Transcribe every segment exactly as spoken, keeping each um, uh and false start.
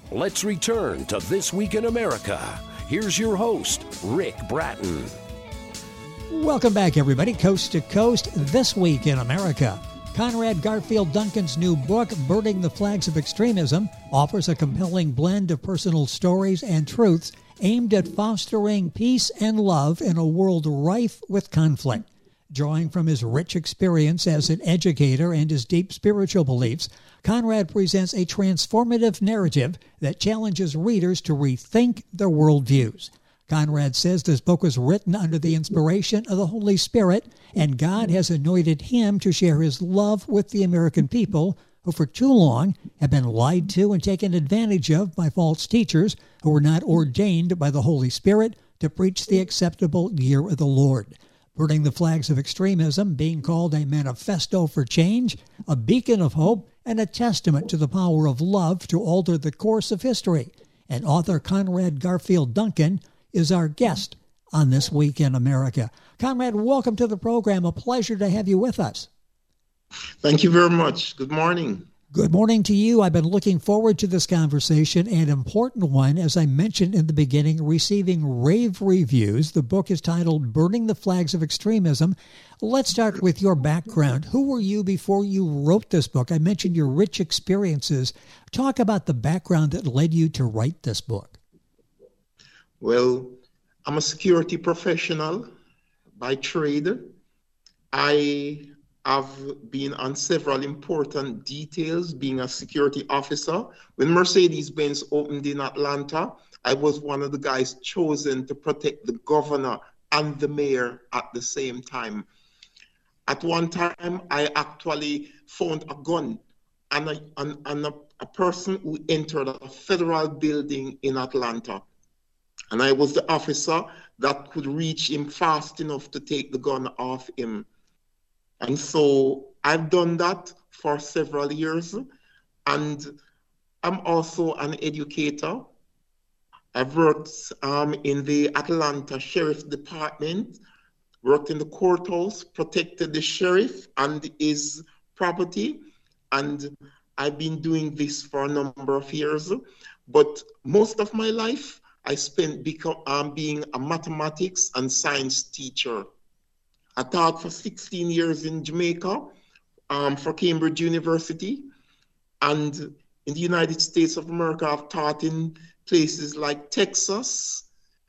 Let's return to This Week in America. Here's your host, Rick Bratton. Welcome back, everybody. Coast to Coast, This Week in America. Conrad Garfield Duncan's new book, Burning the Flags of Extremism, offers a compelling blend of personal stories and truths aimed at fostering peace and love in a world rife with conflict. Drawing from his rich experience as an educator and his deep spiritual beliefs, Conrad presents a transformative narrative that challenges readers to rethink their worldviews. Conrad says this book was written under the inspiration of the Holy Spirit, and God has anointed him to share his love with the American people, who for too long have been lied to and taken advantage of by false teachers who were not ordained by the Holy Spirit to preach the acceptable year of the Lord. Burning the Flags of Extremism, being called a manifesto for change, a beacon of hope, and a testament to the power of love to alter the course of history. And author Conrad Garfield Duncan is our guest on This Week in America. Conrad, welcome to the program. A pleasure to have you with us. Thank you very much. Good morning. Good morning to you. I've been looking forward to this conversation, an important one, as I mentioned in the beginning, receiving rave reviews. The book is titled Burning the Flags of Extremism. Let's start with your background. Who were you before you wrote this book? I mentioned your rich experiences. Talk about the background that led you to write this book. Well, I'm a security professional by trade. I have been on several important details being a security officer. When Mercedes-Benz opened in Atlanta, I was one of the guys chosen to protect the governor and the mayor at the same time. At one time, I actually found a gun and a, and, and a, a person who entered a federal building in Atlanta. And I was the officer that could reach him fast enough to take the gun off him. And so I've done that for several years, and I'm also an educator. I've worked um, in the Atlanta Sheriff Department, worked in the courthouse, protected the sheriff and his property, and I've been doing this for a number of years. But most of my life, I spent become, um, being a mathematics and science teacher. I taught for sixteen years in Jamaica um, for Cambridge University. And in the United States of America, I've taught in places like Texas,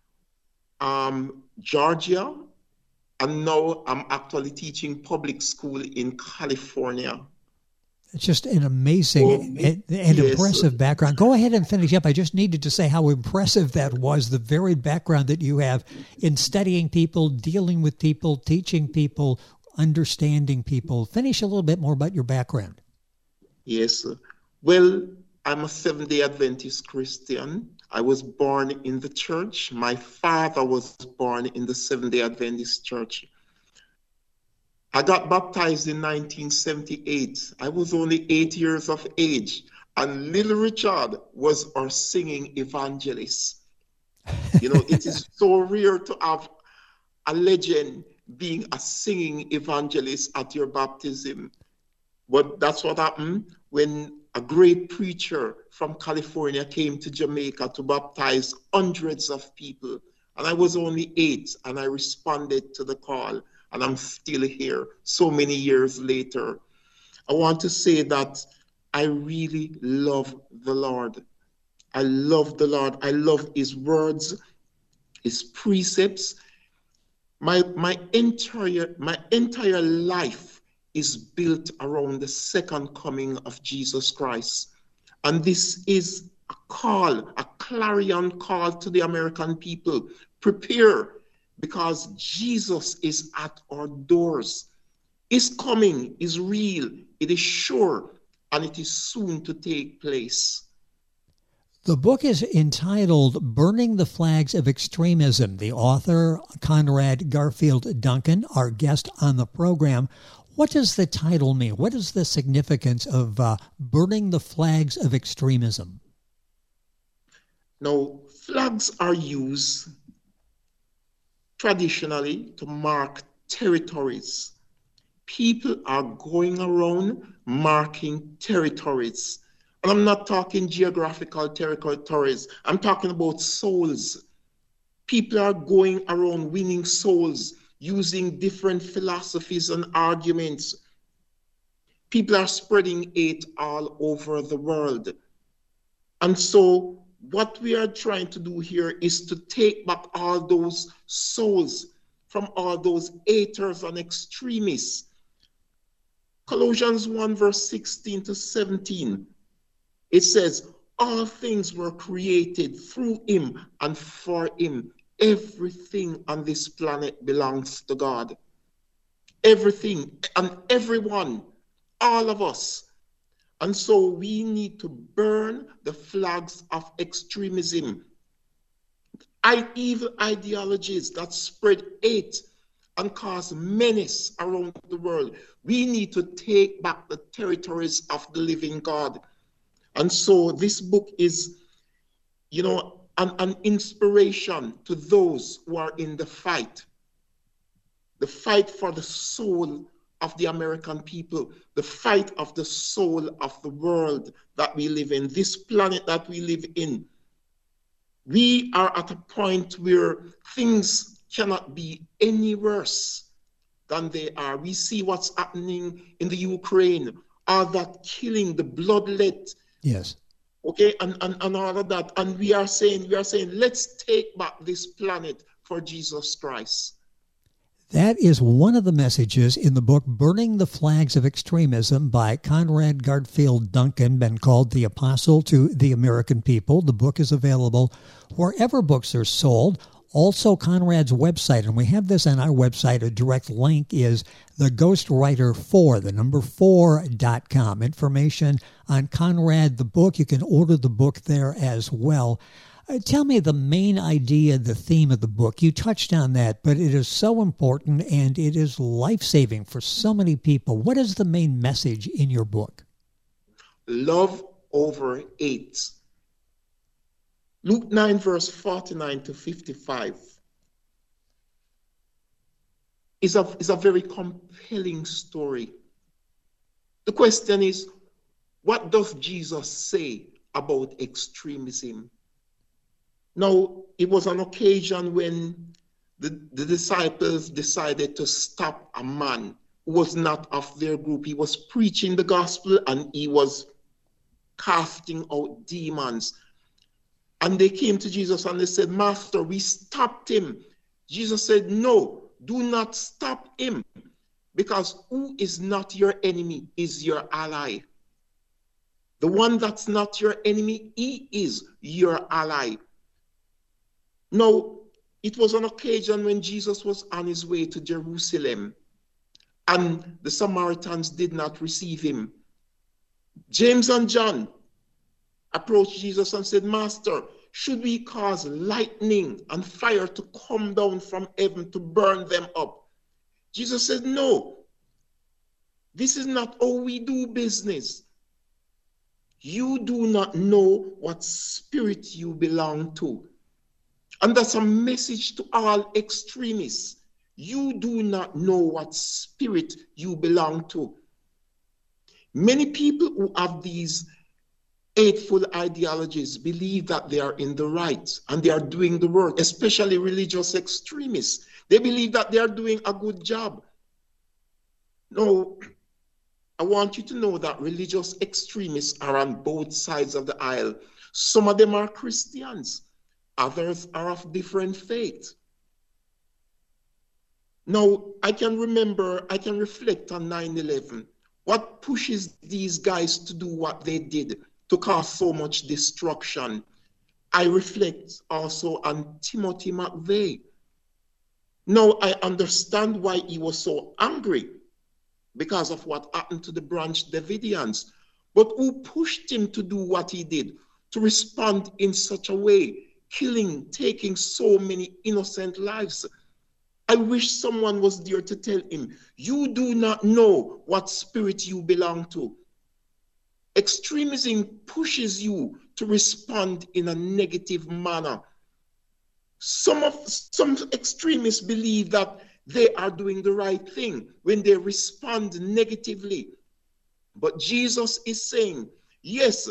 um, Georgia, and now I'm actually teaching public school in California. It's just an amazing well, and, and yes. impressive background. Go ahead and finish up. I just needed to say how impressive that was, the varied background that you have in studying people, dealing with people, teaching people, understanding people. Finish a little bit more about your background. Yes. Well, I'm a Seventh-day Adventist Christian. I was born in the church. My father was born in the Seventh-day Adventist Church. I got baptized in nineteen seventy-eight. I was only eight years of age, and Little Richard was our singing evangelist. You know, it is so rare to have a legend being a singing evangelist at your baptism. But that's what happened when a great preacher from California came to Jamaica to baptize hundreds of people. And I was only eight, and I responded to the call. And I'm still here so many years later. I want to say that I really love the Lord. I love the Lord. I love his words, his precepts. My, my, entire, my entire life is built around the second coming of Jesus Christ. And this is a call, a clarion call to the American people. Prepare, because Jesus is at our doors. His coming is real, it is sure, and it is soon to take place. The book is entitled Burning the Flags of Extremism. The author, Conrad Garfield Duncan, our guest on the program. What does the title mean? What is the significance of uh, Burning the Flags of Extremism? Now, flags are used traditionally to mark territories. People are going around marking territories. And I'm not talking geographical territories. I'm talking about souls. People are going around winning souls using different philosophies and arguments. People are spreading hate all over the world. And so what we are trying to do here is to take back all those souls from all those haters and extremists. Colossians one verse sixteen to seventeen, it says, all things were created through him and for him. Everything on this planet belongs to God. Everything and everyone, all of us. And so we need to burn the flags of extremism, I, evil ideologies that spread hate and cause menace around the world. We need to take back the territories of the living God. And so this book is, you know, an, an inspiration to those who are in the fight, the fight for the soul of the American people, the fight of the soul of the world that we live in, this planet that we live in. We are at a point where things cannot be any worse than they are. We see what's happening in the Ukraine, all that killing, the bloodlet. Yes. Okay, and, and, and all of that. And we are saying, we are saying, let's take back this planet for Jesus Christ. That is one of the messages in the book Burning the Flags of Extremism by Conrad Garfield Duncan, been called the Apostle to the American People. The book is available wherever books are sold. Also, Conrad's website, and we have this on our website, a direct link is the Ghostwriter four, the number four dot com. Information on Conrad, the book. You can order the book there as well. Uh, tell me the main idea, the theme of the book. You touched on that, but it is so important and it is life-saving for so many people. What is the main message in your book? Love over hate. Luke nine, verse forty-nine to fifty-five is a, is a very compelling story. The question is, what does Jesus say about extremism? Now, it was an occasion when the, the disciples decided to stop a man who was not of their group. He was preaching the gospel and he was casting out demons. And they came to Jesus and they said, Master, we stopped him. Jesus said, no, do not stop him, because who is not your enemy is your ally. The one that's not your enemy, he is your ally. Now, it was an occasion when Jesus was on his way to Jerusalem and the Samaritans did not receive him. James and John approached Jesus and said, Master, should we cause lightning and fire to come down from heaven to burn them up? Jesus said, no, this is not how we do business. You do not know what spirit you belong to. And that's a message to all extremists. You do not know what spirit you belong to. Many people who have these hateful ideologies believe that they are in the right and they are doing the work, especially religious extremists. They believe that they are doing a good job. No, I want you to know that religious extremists are on both sides of the aisle. Some of them are Christians. Others are of different faith. Now, I can remember, I can reflect on nine eleven. What pushes these guys to do what they did, to cause so much destruction? I reflect also on Timothy McVeigh. Now, I understand why he was so angry because of what happened to the Branch Davidians. But who pushed him to do what he did, to respond in such a way? Killing, taking so many innocent lives. I wish someone was there to tell him, you do not know what spirit you belong to. Extremism pushes you to respond in a negative manner. Some of some extremists believe that they are doing the right thing when they respond negatively. But Jesus is saying, yes,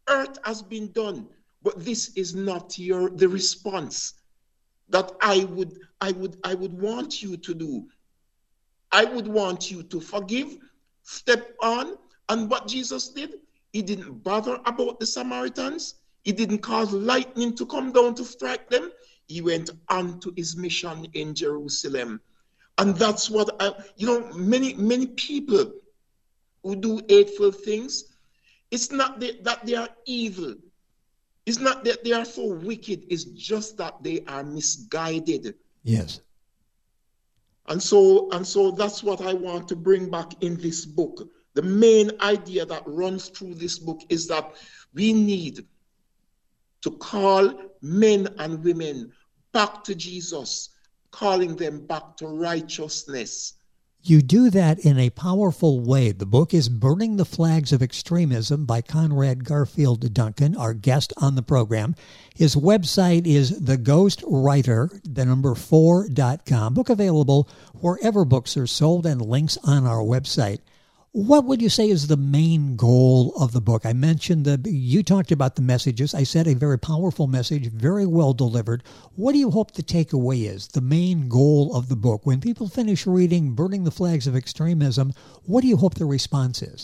earth has been done, but this is not your the response that I would I would I would want you to do. I would want you to forgive, step on. And what Jesus did, he didn't bother about the Samaritans. He didn't cause lightning to come down to strike them. He went on to his mission in Jerusalem. And that's what I, you know, many, many people who do hateful things, it's not that, that they are evil. It's not that they are so wicked. It's just that they are misguided. Yes. And so, and so that's what I want to bring back in this book. The main idea that runs through this book is that we need to call men and women back to Jesus, calling them back to righteousness. You do that in a powerful way. The book is Burning the Flags of Extremism by Conrad Garfield Duncan, our guest on the program. His website is the ghost writer, the number four dot com. Book available wherever books are sold and links on our website. What would you say is the main goal of the book? I mentioned that you talked about the messages. I said a very powerful message, very well delivered. What do you hope the takeaway is, the main goal of the book? When people finish reading Burning the Flags of Extremism, what do you hope the response is?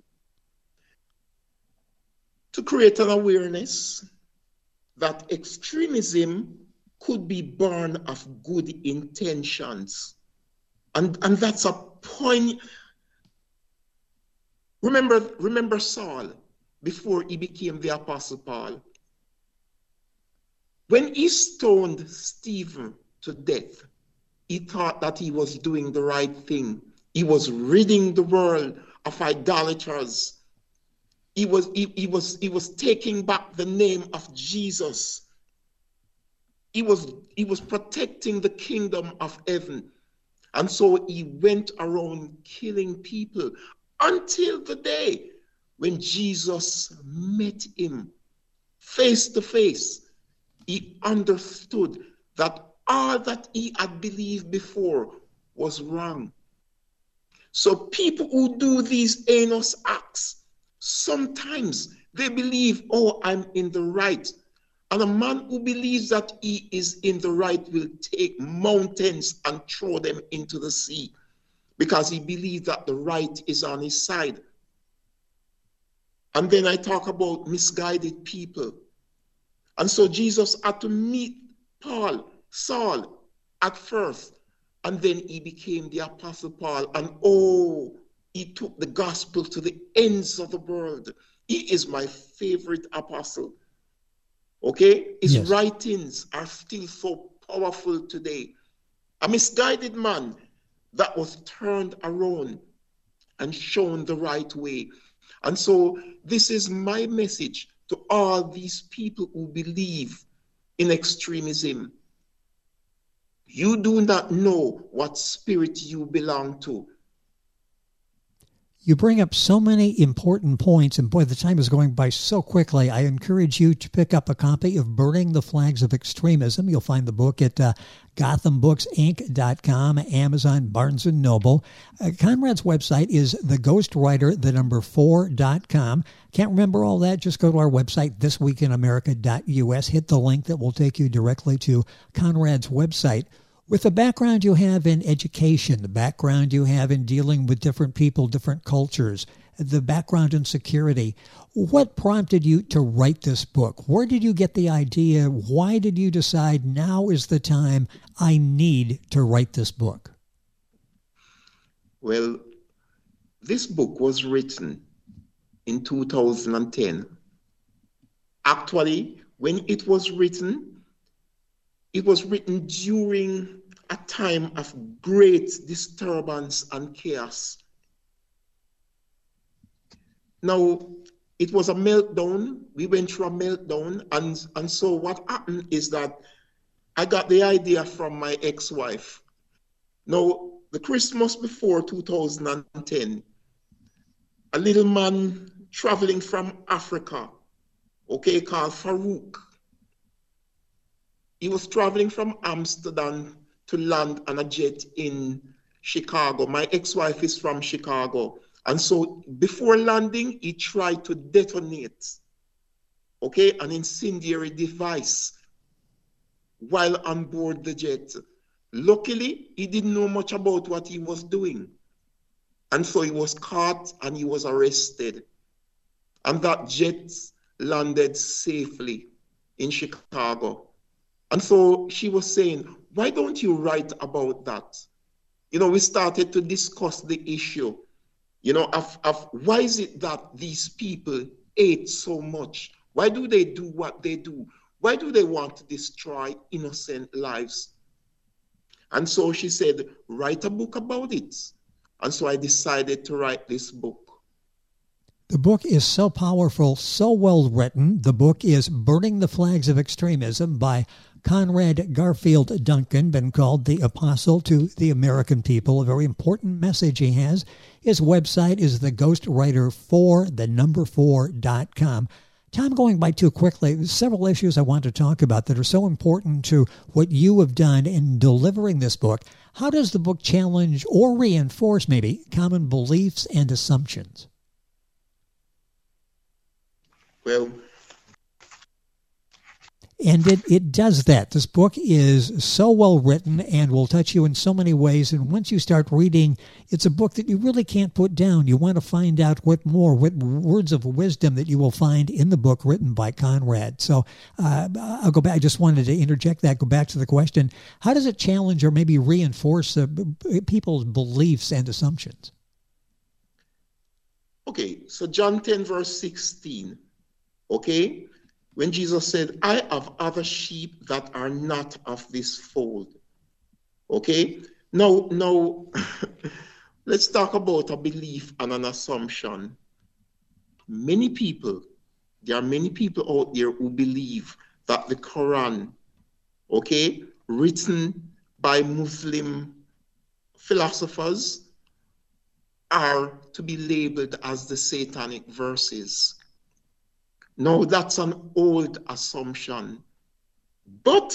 To create an awareness that extremism could be born of good intentions. And, and that's a point. Remember, remember Saul before he became the Apostle Paul. When he stoned Stephen to death, he thought that he was doing the right thing. He was ridding the world of idolaters. He was, he, he was, he was taking back the name of Jesus. He was, he was protecting the kingdom of heaven. And so he went around killing people, until the day when Jesus met him face to face. He understood that all that he had believed before was wrong. So people who do these heinous acts, sometimes they believe, oh, I'm in the right. And a man who believes that he is in the right will take mountains and throw them into the sea, because he believes that the right is on his side. And then I talk about misguided people. And so Jesus had to meet Paul, Saul, at first, and then he became the Apostle Paul. And oh, he took the gospel to the ends of the world. He is my favorite apostle. Okay? His yes. writings are still so powerful today. A misguided man that was turned around and shown the right way. And so this is my message to all these people who believe in extremism. You do not know what spirit you belong to. You bring up so many important points, and boy, the time is going by so quickly. I encourage you to pick up a copy of Burning the Flags of Extremism. You'll find the book at uh, Gotham Books Inc dot com, Amazon, Barnes and Noble. Uh, Conrad's website is the ghost writer, the number four dot com. Can't remember all that? Just go to our website, this week in america dot u s. Hit the link that will take you directly to Conrad's website. With the background you have in education, the background you have in dealing with different people, different cultures, the background in security, what prompted you to write this book? Where did you get the idea? Why did you decide now is the time I need to write this book? Well, this book was written in two thousand ten. Actually, when it was written, it was written during a time of great disturbance and chaos. Now, it was a meltdown. We went through a meltdown. And, and so what happened is that I got the idea from my ex-wife. Now, the Christmas before two thousand ten, a little man traveling from Africa, okay, called Farouk. He was traveling from Amsterdam to land on a jet in Chicago. My ex-wife is from Chicago. And so before landing, he tried to detonate okay, an incendiary device while on board the jet. Luckily, he didn't know much about what he was doing. And so he was caught and he was arrested. And that jet landed safely in Chicago. And so she was saying, why don't you write about that? You know, we started to discuss the issue, you know, of, of why is it that these people hate so much? Why do they do what they do? Why do they want to destroy innocent lives? And so she said, write a book about it. And so I decided to write this book. The book is so powerful, so well written. The book is Burning the Flags of Extremism by Conrad Garfield Duncan, been called the apostle to the American people. A very important message he has. His website is the ghostwriter four, the number four dot com. Time going by too quickly. There's several issues I want to talk about that are so important to what you have done in delivering this book. How does the book challenge or reinforce maybe common beliefs and assumptions? Well, and it, it does that. This book is so well written and will touch you in so many ways. And once you start reading, it's a book that you really can't put down. You want to find out what more, what words of wisdom that you will find in the book written by Conrad. So uh, I'll go back. I just wanted to interject that, go back to the question. How does it challenge or maybe reinforce uh, people's beliefs and assumptions? Okay, so John ten, verse sixteen. Okay, when Jesus said, I have other sheep that are not of this fold. Okay, now, now let's talk about a belief and an assumption. Many people, there are many people out there who believe that the Quran, okay, written by Muslim philosophers, are to be labeled as the satanic verses. No, that's an old assumption. But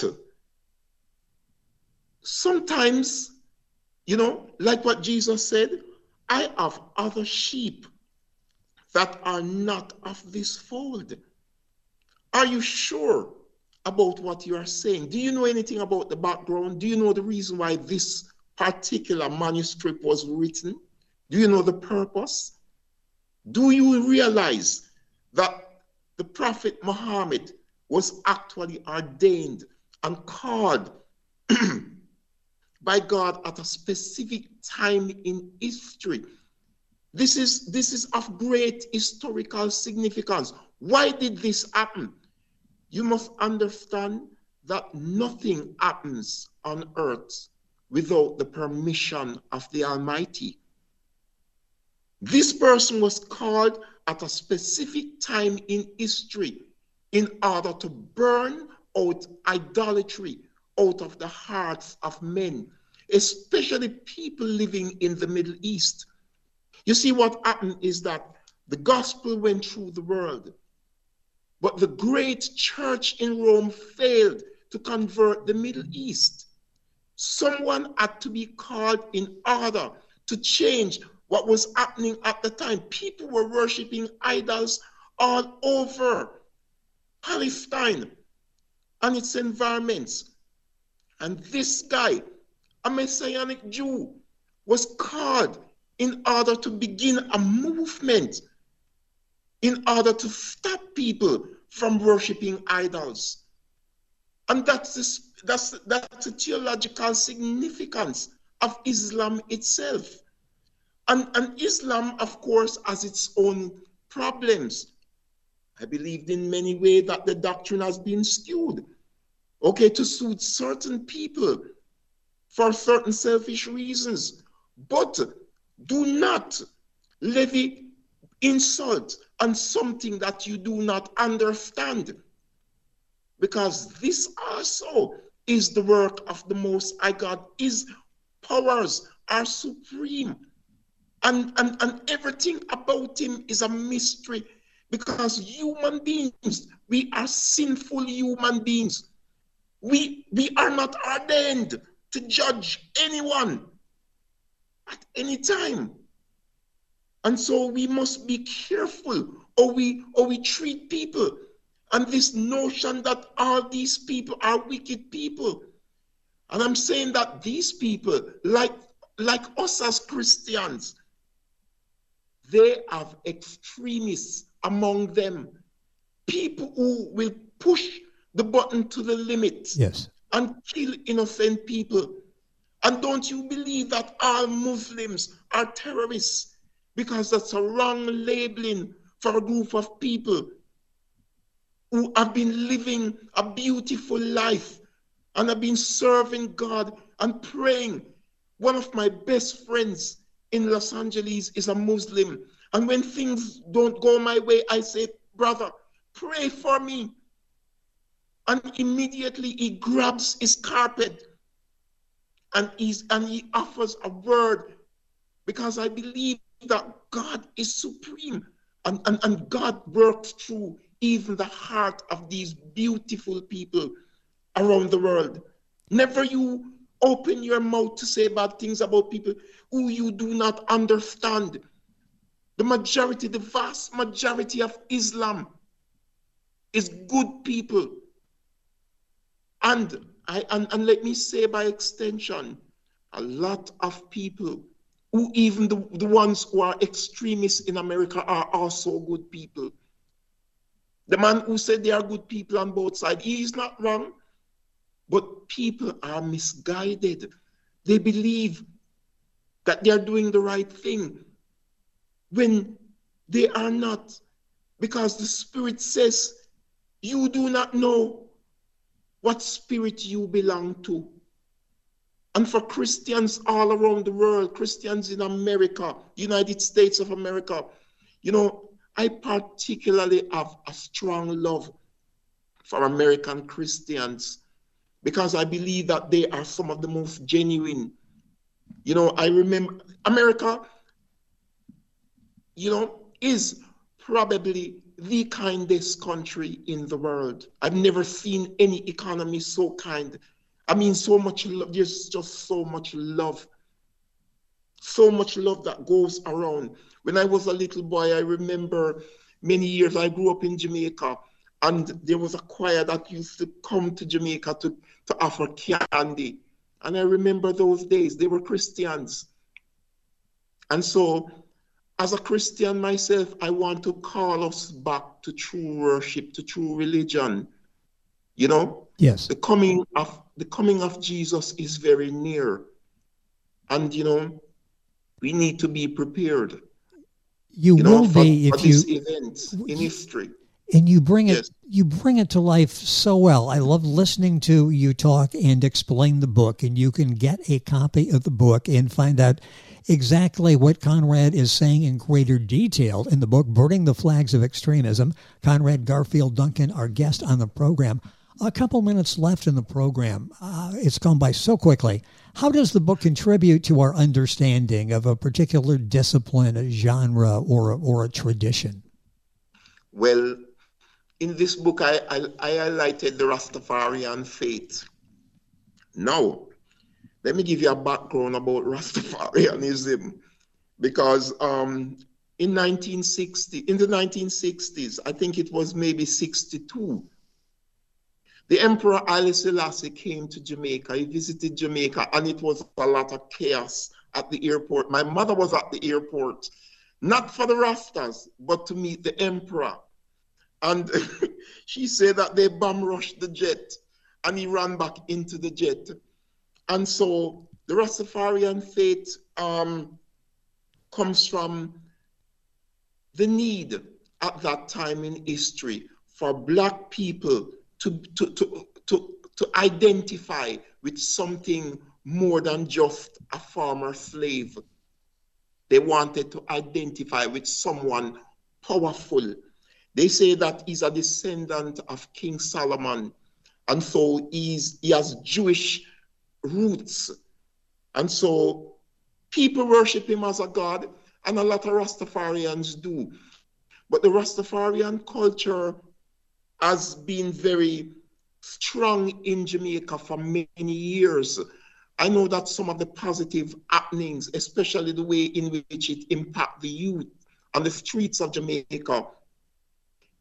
sometimes, you know, like what Jesus said, I have other sheep that are not of this fold. Are you sure about what you are saying? Do you know anything about the background? Do you know the reason why this particular manuscript was written? Do you know the purpose? Do you realize that the Prophet Muhammad was actually ordained and called by God at a specific time in history? This is, this is of great historical significance. Why did this happen? You must understand that nothing happens on earth without the permission of the Almighty. This person was called at a specific time in history in order to burn out idolatry out of the hearts of men, especially people living in the Middle East. You see, what happened is that the gospel went through the world, but the great church in Rome failed to convert the Middle East. Someone had to be called in order to change what was happening at the time. People were worshiping idols all over Palestine and its environments. And this guy, a Messianic Jew, was called in order to begin a movement in order to stop people from worshiping idols. And that's this, that's, that's the theological significance of Islam itself. And, and Islam, of course, has its own problems. I believed in many ways that the doctrine has been skewed, okay, to suit certain people for certain selfish reasons. But do not levy insult on something that you do not understand, because this also is the work of the Most High God. His powers are supreme. And, and, and everything about him is a mystery, because human beings, we are sinful human beings. We, we are not ordained to judge anyone at any time. And so we must be careful how we, how we treat people. And this notion that all these people are wicked people. And I'm saying that these people, like, like us as Christians, they have extremists among them. People who will push the button to the limit. Yes. And kill innocent people. And don't you believe that all Muslims are terrorists? Because that's a wrong labeling for a group of people who have been living a beautiful life and have been serving God and praying. One of my best friends in Los Angeles is a Muslim. And when things don't go my way, I say, brother, pray for me. And immediately he grabs his carpet and, he's, and he offers a word, because I believe that God is supreme, and, and, and God works through even the heart of these beautiful people around the world. Never you open your mouth to say bad things about people who you do not understand. The majority, the vast majority of Islam is good people. And, I, and, and let me say by extension, a lot of people who even the, the ones who are extremists in America are also good people. The man who said they are good people on both sides, he is not wrong, but people are misguided. They believe that they are doing the right thing when they are not, because the Spirit says, you do not know what spirit you belong to. And for Christians all around the world, Christians in America, United States of America, you know, I particularly have a strong love for American Christians, because I believe that they are some of the most genuine. You know, I remember America, you know, is probably the kindest country in the world. I've never seen any economy so kind. I mean, so much love, there's just so much love. So much love that goes around. When I was a little boy, I remember many years, I grew up in Jamaica, and there was a choir that used to come to Jamaica to, to offer candy. And I remember those days, they were Christians. And so, as a Christian myself, I want to call us back to true worship, to true religion. You know? Yes. The coming of the coming of Jesus is very near. And, you know, we need to be prepared. You, you will know, for, be for if this you event in history. And you bring it Yes. you bring it to life so well. I love listening to you talk and explain the book, and you can get a copy of the book and find out exactly what Conrad is saying in greater detail in the book, Burning the Flags of Extremism. Conrad Garfield Duncan, our guest on the program. A couple minutes left in the program. Uh, it's gone by so quickly. How does the book contribute to our understanding of a particular discipline, a genre, or a, or a tradition? Well, in this book, I, I, I highlighted the Rastafarian faith. Now, let me give you a background about Rastafarianism, because um, in nineteen sixty, in the nineteen sixties, I think it was maybe sixty-two, the Emperor Haile Selassie came to Jamaica. He visited Jamaica, and it was a lot of chaos at the airport. My mother was at the airport, not for the Rastas, but to meet the Emperor. And she said that they bomb rushed the jet, and he ran back into the jet. And so the Rastafarian faith um, comes from the need at that time in history for Black people to, to, to, to, to identify with something more than just a former slave. They wanted to identify with someone powerful. They say that he's a descendant of King Solomon, and so he's, he has Jewish roots. And so people worship him as a god, and a lot of Rastafarians do. But the Rastafarian culture has been very strong in Jamaica for many years. I know that some of the positive happenings, especially the way in which it impacts the youth on the streets of Jamaica,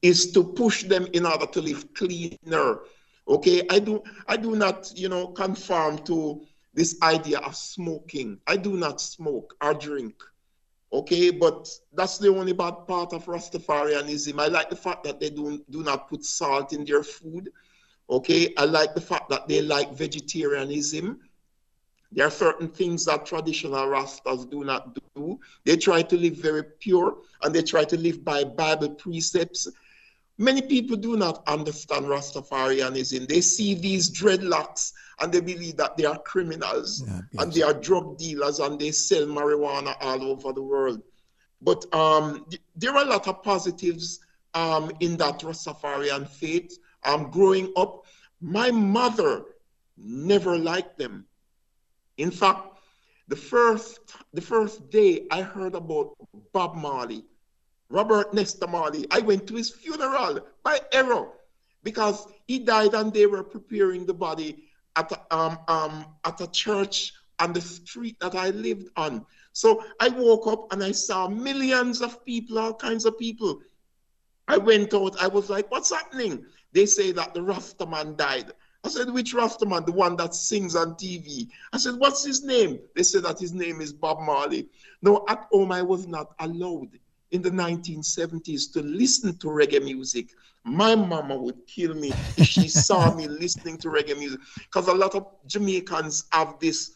is to push them in order to live cleaner. Okay, I do I do not, you know, conform to this idea of smoking. I do not smoke or drink. Okay, but that's the only bad part of Rastafarianism. I like the fact that they do, do not put salt in their food. Okay, I like the fact that they like vegetarianism. There are certain things that traditional Rastas do not do. They try to live very pure, and they try to live by Bible precepts. Many people do not understand Rastafarianism. They see these dreadlocks and they believe that they are criminals, yeah, yes. and they are drug dealers, and they sell marijuana all over the world. But um, there are a lot of positives um, in that Rastafarian faith. Um, growing up, my mother never liked them. In fact, the first, the first day I heard about Bob Marley, Robert Nesta Marley, I went to his funeral by error because he died and they were preparing the body at a, um, um, at a church on the street that I lived on. So I woke up and I saw millions of people, all kinds of people. I went out, I was like, what's happening? They say that the Rastaman died. I said, which Rastaman? The one that sings on T V. I said, what's his name? They said that his name is Bob Marley. No, at home I was not allowed in the nineteen seventies to listen to reggae music. My mama would kill me if she saw me listening to reggae music, because a lot of Jamaicans have this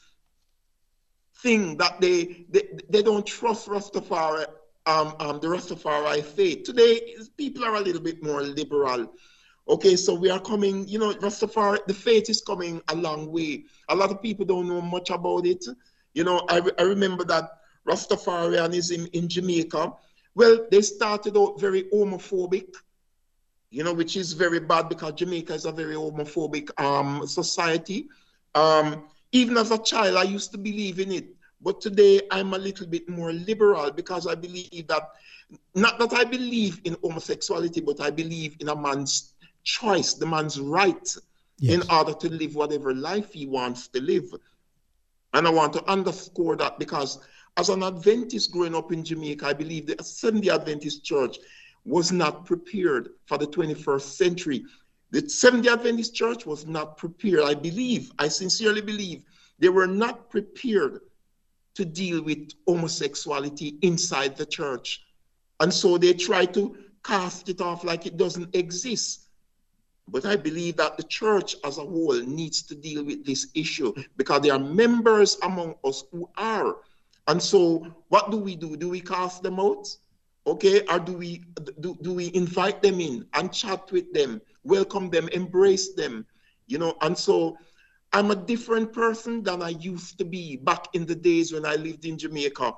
thing that they they, they don't trust Rastafari, um, um, the Rastafari faith. Today, people are a little bit more liberal. Okay, so we are coming, you know, Rastafari, the faith is coming a long way. A lot of people don't know much about it. You know, I, I remember that Rastafarianism in Jamaica, well, they started out very homophobic, you know, which is very bad because Jamaica is a very homophobic um, society. Um, even as a child, I used to believe in it. But today, I'm a little bit more liberal because I believe that, not that I believe in homosexuality, but I believe in a man's choice, the man's right, yes, in order to live whatever life he wants to live. And I want to underscore that because as an Adventist growing up in Jamaica, I believe the Seventh-day Adventist Church was not prepared for the twenty-first century. The Seventh-day Adventist Church was not prepared. I believe, I sincerely believe, they were not prepared to deal with homosexuality inside the church. And so they try to cast it off like it doesn't exist. But I believe that the church as a whole needs to deal with this issue because there are members among us who are. And so what do we do? Do we cast them out? Okay, or do we do, do we invite them in and chat with them, welcome them, embrace them? You know, and so I'm a different person than I used to be back in the days when I lived in Jamaica.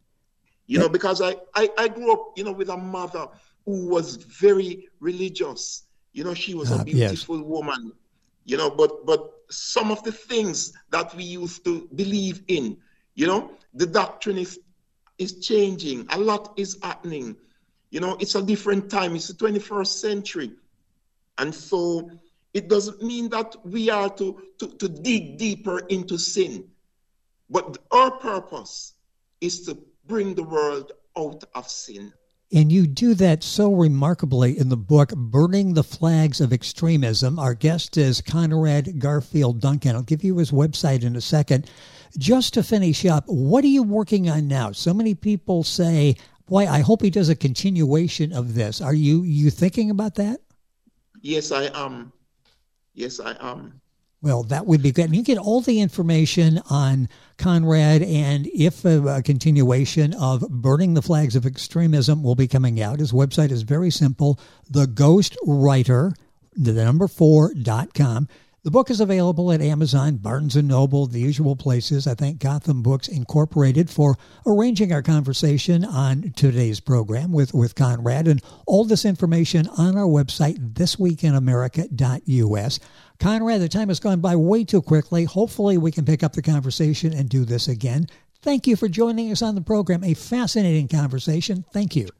You know, because I, I, I grew up, you know, with a mother who was very religious. You know, she was uh, a beautiful yes. woman, you know, but but some of the things that we used to believe in, you know, the doctrine is, is changing. A lot is happening. You know, it's a different time. It's the twenty-first century. And so it doesn't mean that we are to, to, to dig deeper into sin. But our purpose is to bring the world out of sin. And you do that so remarkably in the book, Burning the Flags of Extremism. Our guest is Conrad Garfield Duncan. I'll give you his website in a second. Just to finish up, what are you working on now? So many people say, boy, I hope he does a continuation of this. Are you you thinking about that? Yes, I am. Yes, I am. Well, that would be good. And you get all the information on Conrad, and if a, a continuation of Burning the Flags of Extremism will be coming out. His website is very simple, the ghost writer, the number four dot com. The book is available at Amazon, Barnes and Noble, the usual places. I thank Gotham Books Incorporated for arranging our conversation on today's program with, with Conrad. And all this information on our website, this week in america dot u s. Conrad, the time has gone by way too quickly. Hopefully we can pick up the conversation and do this again. Thank you for joining us on the program. A fascinating conversation. Thank you.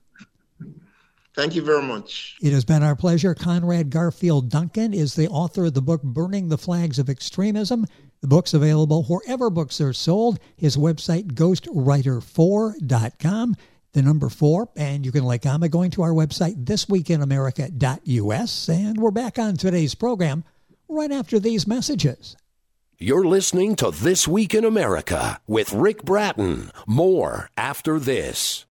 Thank you very much. It has been our pleasure. Conrad Garfield Duncan is the author of the book, Burning the Flags of Extremism. The book's available wherever books are sold. His website, ghost writer four dot com. the number four, and you can like on by going to our website, this week in america dot u s. And we're back on today's program right after these messages. You're listening to This Week in America with Rick Bratton. More after this.